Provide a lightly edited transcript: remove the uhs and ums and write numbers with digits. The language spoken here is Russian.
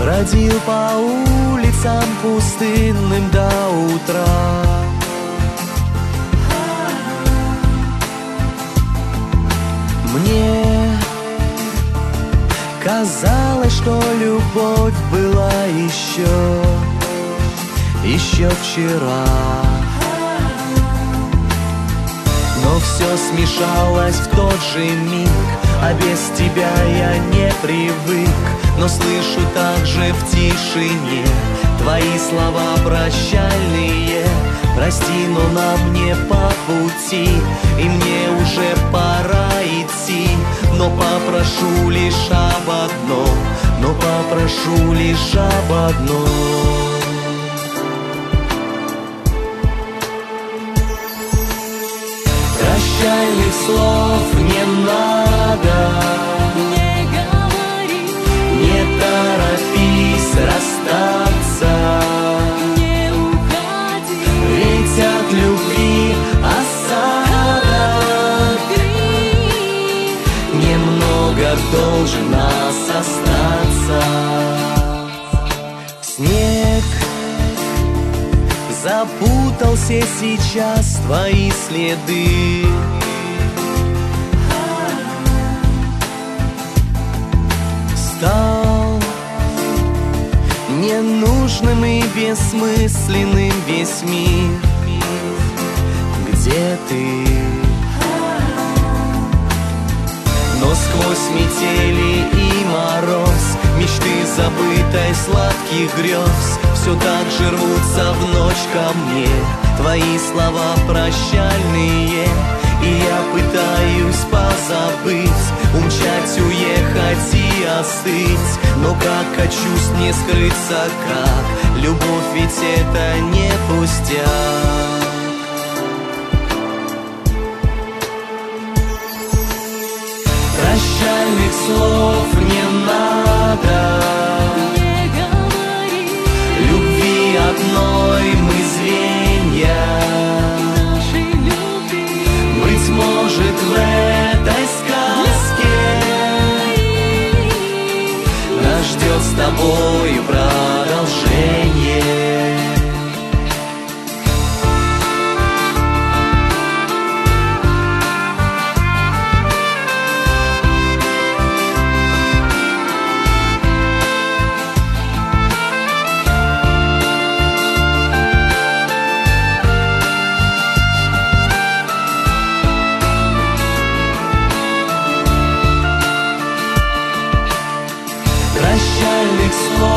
Бродил по улицам пустынным до утра. Мне казалось, что любовь была еще вчера. Но все смешалось в тот же миг, а без тебя я не привык. Но слышу также в тишине твои слова прощальные. Прости, но нам не по пути, и мне уже пора идти. Но попрошу лишь об одном, но попрошу лишь об одном. Прощальных слов не надо, Не говори, не торопись расстаться, не уходи, ведь от любви осадок ты немного должен нас остаться. Снег запутался сейчас твои следы. Стал ненужным и бессмысленным весь мир. Где ты? Но сквозь метели и мороз мечты забытой сладких грез все так же рвутся в ночь ко мне. Твои слова прощальные, и я пытаюсь позабыть, умчать, уехать и остыть. Но как от чувств не скрыться, как любовь, ведь это не пустяк. Прощальных слов не надо, не говори, любви одной мы звенья. нашей любви Быть может, в этой сказке нас ждет с тобою продолжение. Прощальных слов